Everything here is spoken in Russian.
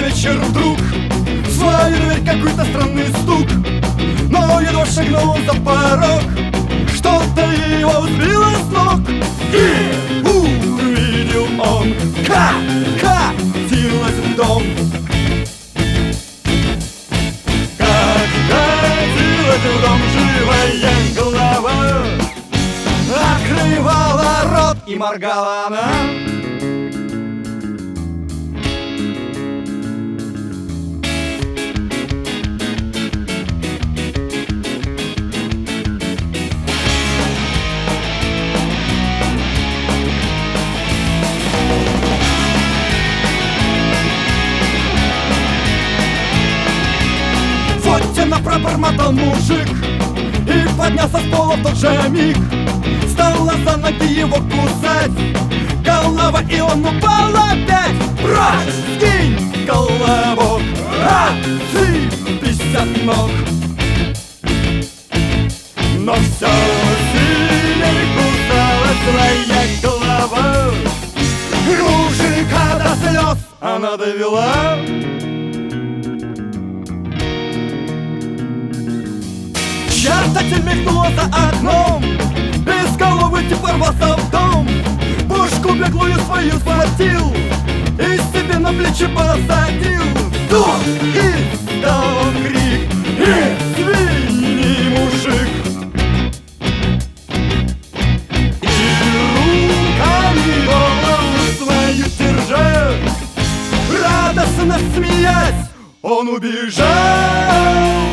вечер вдруг в свою дверь какой-то странный стук, но едва шагнул за порог, что-то его сбило с ног. И увидел он, как катилась в дом. Как катилась в дом живая голова, открывала рот и моргала она. Пробормотал мужик и поднялся с пола в тот же миг. Стала за ноги его кусать голова, и он упал опять. Прочь, скинь колобок, отсыпись от ног. Но все сильней кусалась злая голова. Мужика до слез она довела. Чертатель мелькнула за окном, без головы тип ворвался в дом. Пушку беглую свою схватил и себе на плечи посадил. Вдох! И дал он крик: «Извини, мужик!» И руками голову свою держа, радостно смеясь, он убежал.